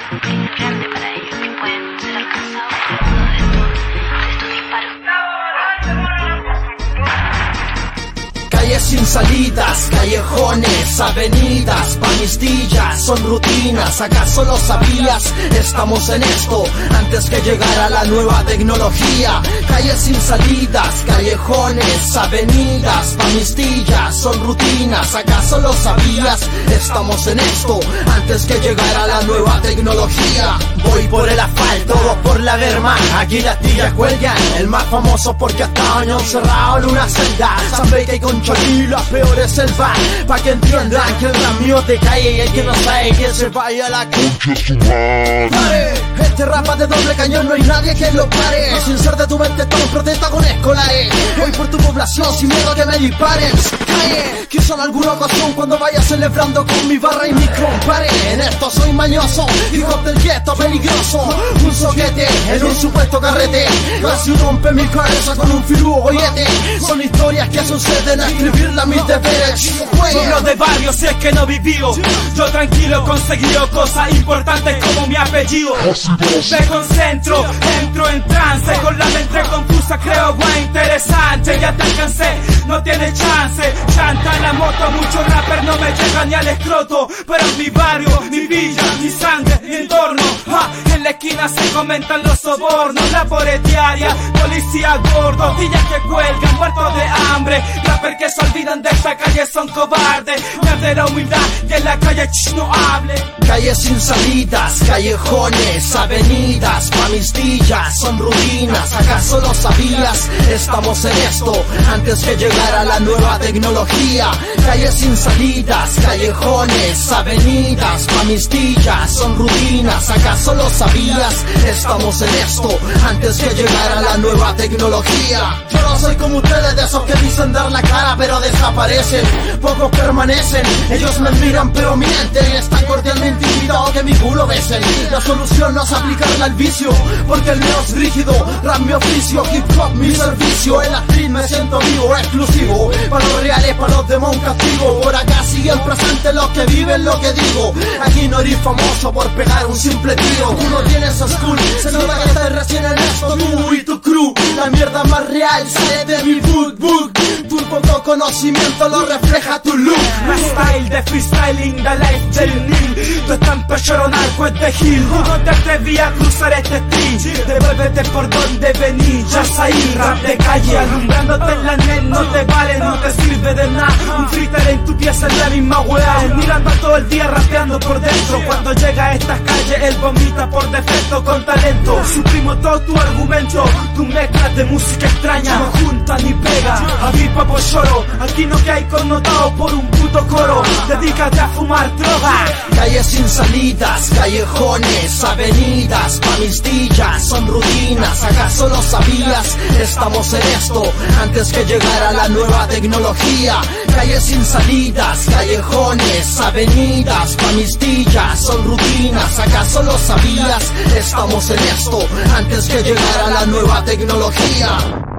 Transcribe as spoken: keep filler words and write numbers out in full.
infierno para ellos que pueden ser alcanzados por uno de estos, de estos disparos. Calles sin salidas, callejones, avenidas, panistillas, son rutinas, ¿acaso lo sabías? Estamos en esto, antes que llegara la nueva tecnología. Calles sin salidas, callejones, avenidas, panistillas, son rutinas, ¿acaso lo sabías? Estamos en esto, antes que llegara la nueva tecnología. Voy por el asfalto, todos por la Berma, aquí las tías cuelgan. El más famoso porque hasta años encerrado en una celda. Sabe que hay concholilas, peor es el bar. Pa' que entiendan que el rap mío te cae y el que no sabe que se vaya a la concha su madre. Este rapa de doble cañón, no hay nadie que lo pare. Sin ser de tu mente estamos en protesta con escolares. Voy por tu población sin miedo a que me disparen. Calle, que son alguna ocasión cuando vaya celebrando con mi barra y mi compare. En esto soy mañoso, hijo del gueto peligroso. Un soquete en un supuesto carrete. Casi rompe mi cabeza con un filúo gollete. Son historias que suceden a escribirla mis deberes. Pueblo de barrio, si es que no vivió. Yo tranquilo conseguido cosas importantes como mi apellido. Me concentro, entro en trance. Con la mente confusa creo guay interesante. Ya te alcancé, no tienes chance. Chanta en la moto, muchos rappers no me llegan ni al escroto. Pero en mi barrio, mi villa, mi sangre, mi entorno, ja, en la esquina se comentan los sobornos. La diaria, policía gordo, villas que cuelgan, muertos de hambre. Rappers que se olvidan de esta calle son cobardes. De la humildad que en la calle ch, no hable. Calles sin salidas, callejones, avenidas, panistillas, son rutinas, ¿acaso lo sabías? Estamos en esto, antes que llegara la nueva tecnología. Calles sin salidas, callejones, avenidas, panistillas, son rutinas, ¿acaso lo sabías? Estamos en esto, antes que llegara la nueva tecnología. Yo no soy como ustedes, de esos que dicen dar la cara pero desaparecen. Pocos permanecen, ellos me miran pero mienten. Están cordialmente invitados que mi culo besen. La solución no es aplicarla al vicio, porque el mío es rígido. Rap mi oficio, hip hop mi servicio. En la street me siento vivo, exclusivo. Para los reales, para los demás un castigo. Por acá siguen presentes los que viven lo que digo. Aquí no eres famoso por pegar un simple tiro. Tú no tienes school, se nota que estás recién en esto. Tú y tu crew, la mierda más real sale de mi book book. Tu poco conocimiento lo refleja tu look. My style de freestyling, the life del Nil. Tu estampa lloronar, pues de Hill. No te atreví a cruzar este street. Devuélvete por donde vení. Ya saí, rap de calle, alumbrándote en la net. No te vale, no te sirve de nada. Un freestyle en tu pieza es la misma weá. Mirando todo el día rapeando por dentro. Cuando llega a estas calles, él vomita por defecto con talento. Suprimo todo tu argumento. Tu mezcla de música extraña no junta ni pega. A mi papo lloro, aquí no que hay connotado por un puto coro. Dedícate a fumar droga. Calles sin salidas, callejones, avenidas, panistillas, son rutinas, ¿acaso lo sabías? Estamos en esto, antes que llegara la nueva tecnología. Calles sin salidas, callejones, avenidas, panistillas, son rutinas, ¿acaso lo sabías? Estamos en esto, antes que llegara la nueva tecnología.